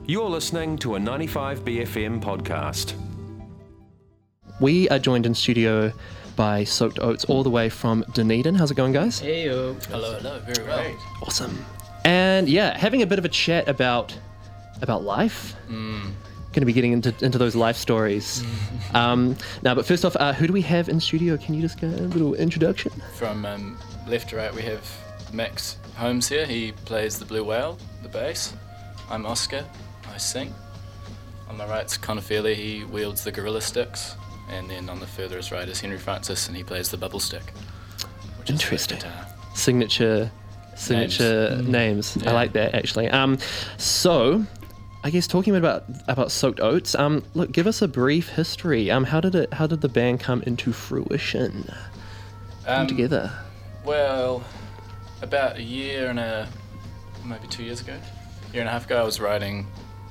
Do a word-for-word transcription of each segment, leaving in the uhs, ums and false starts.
You're listening to a ninety-five B F M podcast. We are joined in studio by Soaked Oats all the way from Dunedin. How's it going, guys? Hey, yo. Hello, hello, very well. Awesome. And yeah, having a bit of a chat about about life. Mm. Going to be getting into into those life stories. um, now, but first off, uh, who do we have in studio? Can you just get a little introduction? From um, left to right, we have Max Holmes here. He plays the blue whale, the bass. I'm Oscar. I sing. On my right's Connor Fairley. He wields the gorilla sticks. And then on the furthest right is Henry Francis, and he plays the bubble stick. Which Interesting. Is the guitar. Signature, signature names. names. Yeah. I like that actually. Um, so, I guess talking about about Soaked Oats. Um, look, give us a brief history. Um, how did it? How did the band come into fruition? Come Um, together. Well, about a year and a, maybe two years ago, year and a half ago, I was writing,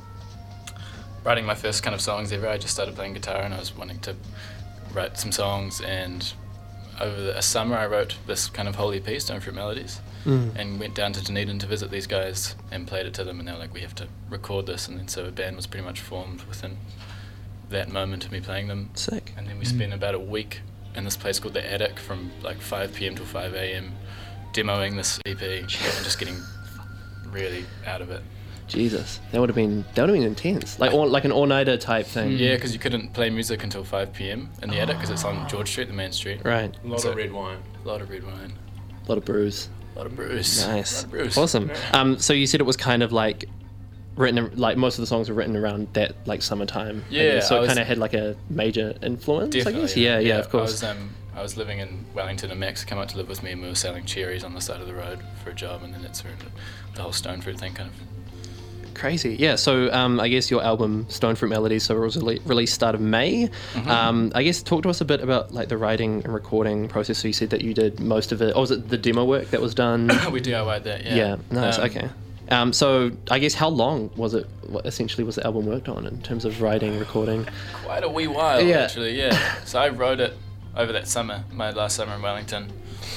writing my first kind of songs ever. I just started playing guitar and I was wanting to write some songs, and over the, a summer I wrote this kind of whole E P, Stone Fruit Melodies, Mm. and went down to Dunedin to visit these guys and played it to them, and they were like, we have to record this, and then so a band was pretty much formed within that moment of me playing them. Sick. And then we spent about a week in this place called The Attic from like five p.m. till five a.m. demoing this E P and just getting really out of it. Jesus, that would have been that would have been intense. Like all, like an all-nighter type thing. Yeah, because you couldn't play music until five p.m. in The Attic because it's on George Street, the main street. Right. A lot So- of red wine. A lot of red wine. A lot of brews. A lot of brews. Nice. A lot of brews. Awesome. Um, so you said it was kind of like written, like most of the songs were written around that like summertime. I Yeah, guess. So I it was- kind of had like a major influence, Definitely. I guess. Yeah, yeah, of course. I was, um, I was living in Wellington, and Max came out to live with me, and we were selling cherries on the side of the road for a job, and then that's where the whole stone fruit thing kind of. Crazy. Yeah. So um, I guess your album Stone Fruit Melodies, so it was rele- released start of May. Mm-hmm. Um, I guess talk to us a bit about like the writing and recording process. So you said that you did most of it. Oh, was it the demo work that was done? we D I Y'd that, yeah. Yeah. Nice. Um, Okay. Um, so I guess how long was it? What essentially was the album worked on in terms of writing, recording? Quite a wee while, Yeah. actually, yeah. So I wrote it over that summer, my last summer in Wellington.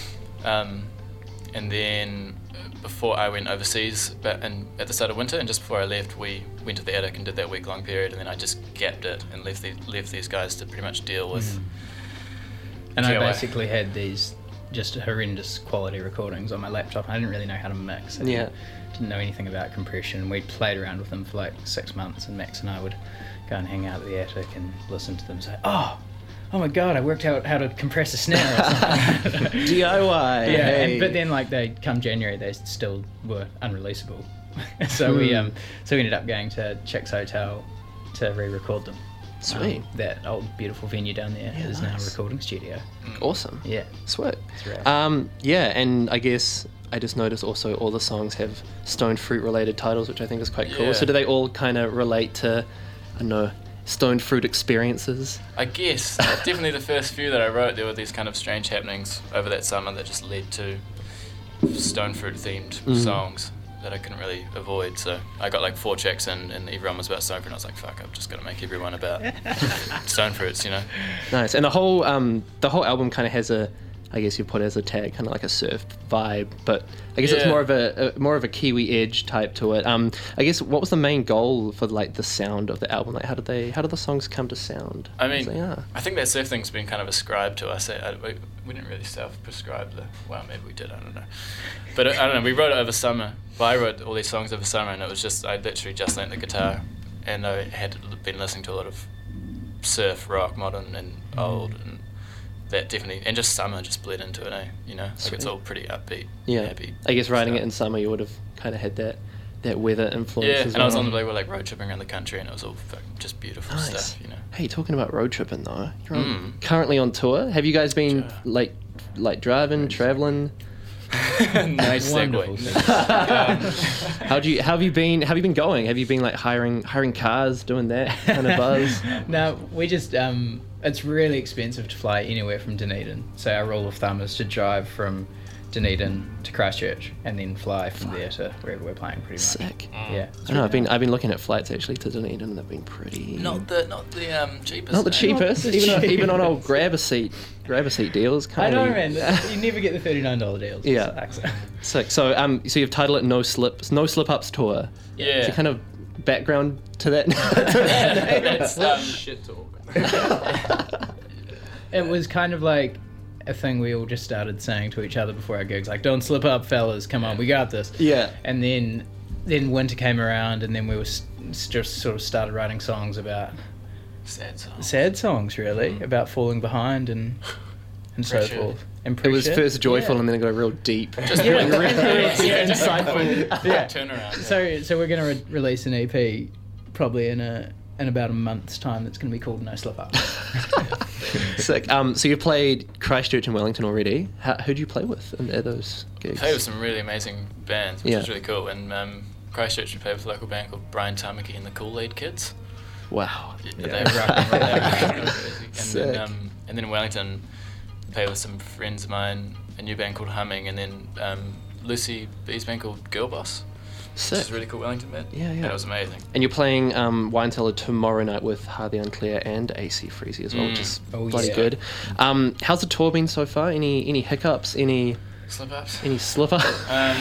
Um, and then before I went overseas, but and at the start of winter, and just before I left, we went to the Attic and did that week-long period, and then I just gapped it and left, the, left these guys to pretty much deal with... And I G O A. basically had these just horrendous quality recordings on my laptop. I didn't really know how to mix. I Yeah. didn't, didn't know anything about compression. We played around with them for like six months, and Max and I would go and hang out at the Attic and listen to them say, oh, oh my God, I worked out how to compress a snare or something. D I Y. Yeah, Hey. and, but then like they come January, they still were unreleasable. so we Hmm. um so we ended up going to Chick's Hotel to re-record them. Sweet. Um, that old beautiful venue down there Yeah, is now a nice. recording studio. Awesome. Yeah, Sweet. it's rad. Um, yeah, and I guess I just noticed also all the songs have stone fruit related titles, which I think is quite cool. Yeah. So do they all kind of relate to, I don't know, stone fruit experiences? I guess, definitely the first few that I wrote, there were these kind of strange happenings over that summer that just led to stone fruit themed Mm. songs that I couldn't really avoid. So I got like four tracks in, and everyone was about stone fruit, and I was like, fuck, I've just got to make everyone about stone fruits, you know? Nice. And the whole um, the whole album kind of has a, I guess you put it as a tag, kind of like a surf vibe, but I guess it's Yeah. more of a, a more of a Kiwi edge type to it. Um, I guess what was the main goal for like the sound of the album? Like how did they, how did the songs come to sound? I mean, So, yeah. I think that surf thing's been kind of ascribed to us. I, I, we, we didn't really self-prescribe the, well, maybe we did, I don't know. But I don't know, we wrote it over summer. Well, I wrote all these songs over summer, and it was just, I literally just learnt the guitar, and I had been listening to a lot of surf, rock, modern, and old, and that definitely, and just summer just bled into it, eh? You know, like Sweet. it's all pretty upbeat, Yeah. happy. I guess writing it stuff. in summer, you would have kind of had that that weather influence Yeah, as and I was well. on the way, we're like road tripping around the country, and it was all fucking just beautiful Nice. stuff, you know. Hey, talking about road tripping though, you're on, Mm. currently on tour. Have you guys been Sure. like like driving, traveling? Nice Wonderful segue. thing. How do you how have you been? Have you been going? Have you been like hiring hiring cars, doing that kind of buzz? No, we just um, it's really expensive to fly anywhere from Dunedin. So our rule of thumb is to drive from Dunedin to Christchurch and then fly from there to wherever we're playing, pretty much. Sick. Yeah. I don't know. I've been I've been looking at flights actually to Dunedin, and they've been pretty. Not the not the um cheapest. Not the eh? cheapest. the even on, even on cheapest. old grab a seat grab a seat deals. I Can't know, be- man. You never get the thirty-nine dollars deals. Yeah. It sucks. Sick. So um, so you've titled it No Slips, No Slip Ups Tour. Yeah. So kind of background to that? to that name? It's, um, Shit talk. It was kind of like a thing we all just started saying to each other before our gigs, like, don't slip up, fellas, come on, we got this. Yeah. And then then winter came around, and then we were s- just sort of started writing songs about sad song. sad songs, really, about falling behind and and so Pressure. forth. And It was pressure. first joyful Yeah. and then it got real deep. Just Yeah, like, yeah, yeah, just like insightful. quick Yeah. turnaround. So so we're gonna re- release an E P probably in a in about a month's time. That's gonna be called No Slip Up. Sick. Um, so you played Christchurch and Wellington already. How, who'd you play with in, at those gigs? played with some really amazing bands, which Yeah. was really cool. And um, Christchurch, we played with a local band called Brian Tamaki and the Cool Lead Kids. Wow. They Yeah. were rock and roll. They were rock and roll music. And Sick. then, um, and then in Wellington, played with some friends of mine, a new band called Humming, and then um, Lucy B's band called Girl Boss, which Sick. is a really cool Wellington band. Yeah, yeah. And it was amazing. And you're playing um, Wine Cellar tomorrow night with Hardy Unclear and A C Freezy as well, Mm. which is Oh, bloody yeah. good. Um, how's the tour been so far? Any any hiccups? Any Slip ups. any slipper? Um,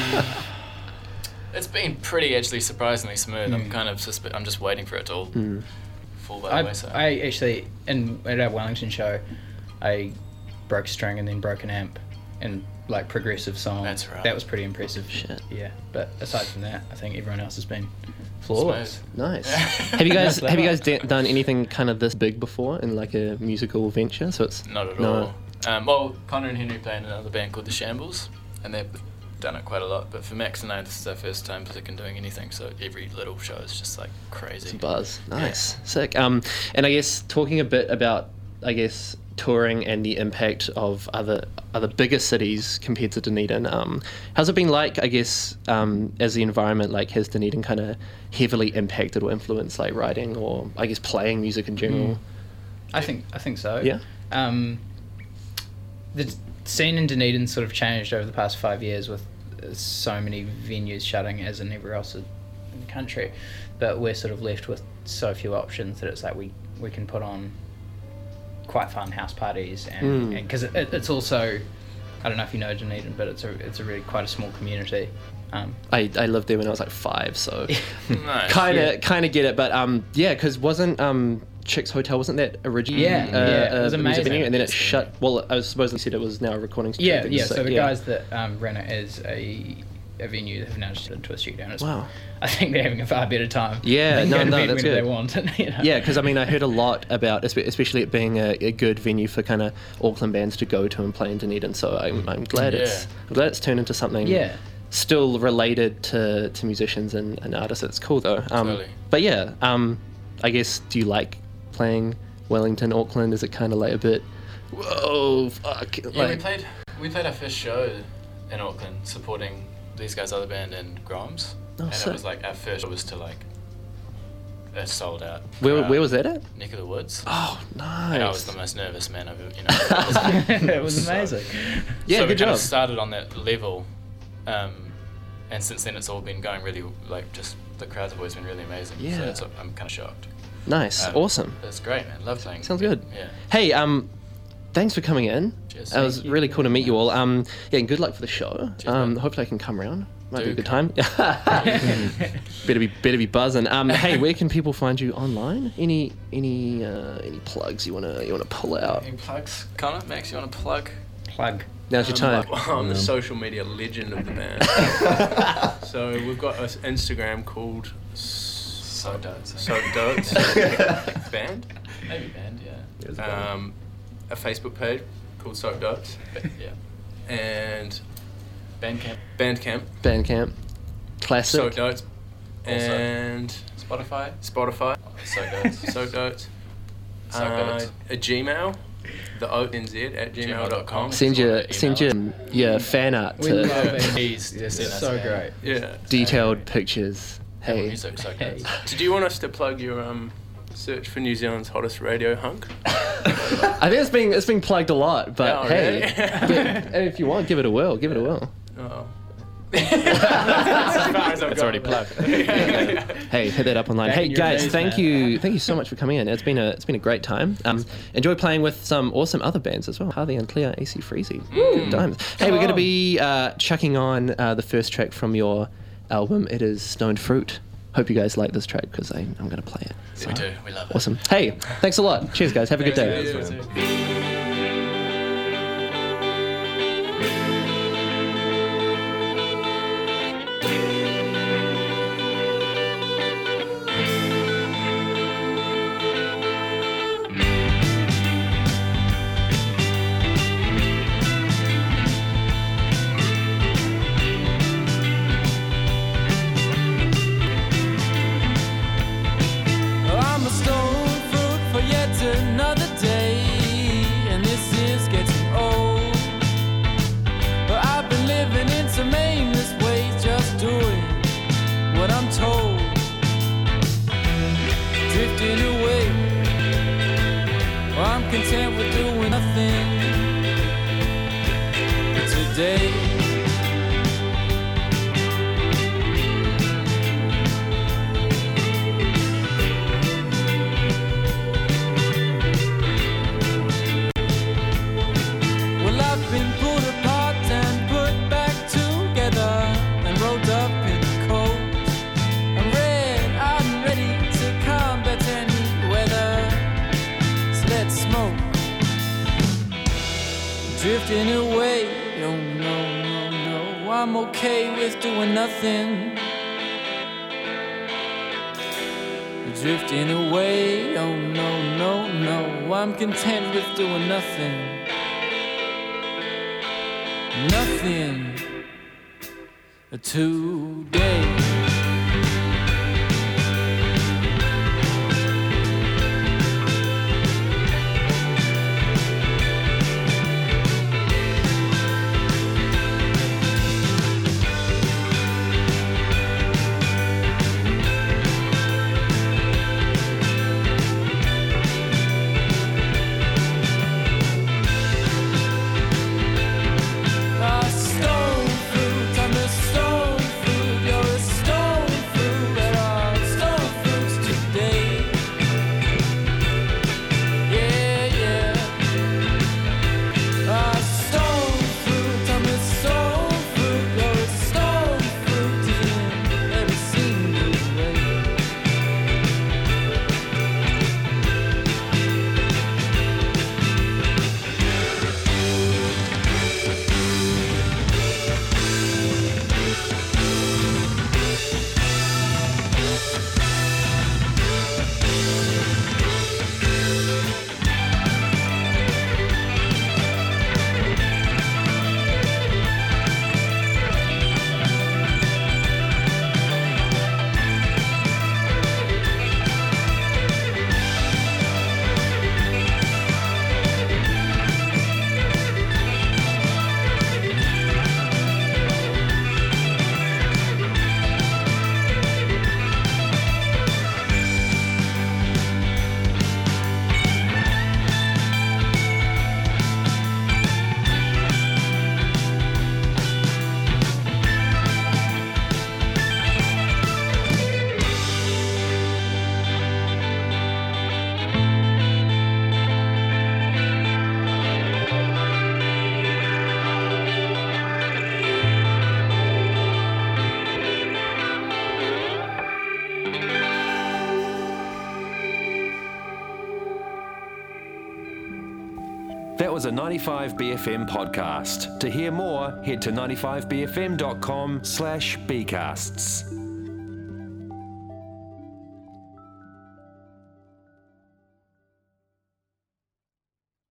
it's been pretty actually surprisingly smooth. I'm Mm. kind of suspe- I'm just waiting for it to all Mm. fall by the I, wayside. I actually, in at our Wellington show, I broke a string and then broke an amp and like progressive song. That's right. That was pretty impressive. Shit. Yeah, but aside from that, I think everyone else has been flawless. Smooth. Nice. have you guys Nice have you level. guys d- done anything kind of this big before in like a musical venture? So it's Not at no. all. Um, well, Connor and Henry play in another band called The Shambles, and they've done it quite a lot. But for Max and I, this is our first time picking doing anything, so every little show is just like crazy. It's a buzz. Nice. Sick. Um, and I guess talking a bit about, I guess, touring and the impact of other other bigger cities compared to Dunedin. Um, how's it been like, I guess, um, as the environment, like, has Dunedin kind of heavily impacted or influenced, like, writing or, I guess, playing music in general? I think I think so. Yeah? Um, the scene in Dunedin sort of changed over the past five years with uh, so many venues shutting, as in everywhere else in the country. But we're sort of left with so few options that it's like we, we can put on quite fun house parties, and Mm. because it, it, it's also, I don't know if you know Dunedin, but it's a it's a really quite a small community. Um, I, I lived there when I was like five, so Nice. kind of Yeah. kind of get it. But um, yeah, because wasn't um, Chick's Hotel, wasn't that originally Yeah, uh, yeah, it was a music amazing. venue, and then it Yes, shut. Well, I was supposed to said it was now a recording studio. yeah, yeah. So the yeah. guys that um, ran it as a a venue have now just turned into a studio, and it's, Wow. I think they're having a far better time. Yeah, They can no, go to no, bed that's when good. They want it, you know? Yeah, because I mean, I heard a lot about, espe- especially it being a, a good venue for kind of Auckland bands to go to and play in Dunedin. So I'm, I'm glad it's Yeah. I'm glad it's turned into something Yeah. still related to, to musicians and, and artists. It's cool though. Um, Totally. But yeah, um, I guess, do you like playing Wellington, Auckland? Is it kind of like a bit, whoa, fuck? Yeah, we like, played we played our first show in Auckland supporting these guys' other band and Grimes. Oh, and sick. it was like our first was to like a sold out. where, crowd, where was that at? Neck of the Woods. Oh, nice. And I was the most nervous man I've ever, you know. It was So- amazing. Yeah, so we good kind job. of started on that level, um, and since then it's all been going really like just the crowds have always been really amazing. Yeah. So it's, I'm kind of shocked. Nice, Um, awesome. It's great, man. Love playing. Sounds good. Yeah. Hey, um, thanks for coming in. Cheers. It was Thank you. really cool to meet you all. Um, yeah, and good luck for the show. Cheers, um, man. hopefully I can come around. Might Do be a good come. time. better be better be buzzing. Um, hey, where can people find you online? Any any uh, any plugs you wanna you wanna pull out? Any plugs? Connor, Max, you want to plug? Plug. Now's your time. Um, I'm the social media legend of the band. So we've got an Instagram called So does. Soap Dots Band. Maybe band, yeah. Um, a Facebook page called Soap Dots. But, yeah. And Bandcamp, Bandcamp, Bandcamp, classic. Soap Dots. Also. And Spotify. Spotify, So does. Soap Dots. Soap Uh, Dots. a Gmail, the O N Z at gmail dot com. Send your Email send your us. your fan art We to love it. Please, It's send us so a- great. Yeah. detailed pictures. Apple Hey, Music, so Hey. good. Did you want us to plug your um search for New Zealand's hottest radio hunk? I think it's being it's being plugged a lot, but Oh, hey, really? gi- if you want, give it a whirl. Give it a whirl. Oh. That's It's already plugged. Hey, hit that up online. Back Hey in your guys, face, thank man. you, thank you so much for coming in. It's been a it's been a great time. Um, enjoy playing with some awesome other bands as well. Hardy Unclear, A C Freezy. Good times. Hey, we're going to be uh, chucking on uh, the first track from your album. It is Stoned Fruit. hope you guys like this track because I'm going to play it. So, We do. We love it. awesome. Hey, thanks a lot. Cheers, guys. Have a good day. Cheers, man. I'm a stone fruit for yet another day, and this is getting old. But I've been living in some aimless ways, just doing what I'm told, drifting away. Well, I'm content with doing nothing today. Been pulled apart and put back together and rolled up in the cold. I'm red, I'm ready to combat any weather. So let's smoke. Drifting away, oh no, no, no. I'm okay with doing nothing. Drifting away, oh no, no, no. I'm content with doing nothing. Nothing today. A stone fruit, I'm a stone fruit, you're a stone fruit, there are stone fruits today. Yeah, yeah. A stone fruit, I'm a stone fruit, you're a stone fruit in every single way. That was a ninety-five B F M podcast. To hear more, head to ninety-five b f m dot com slash bcasts.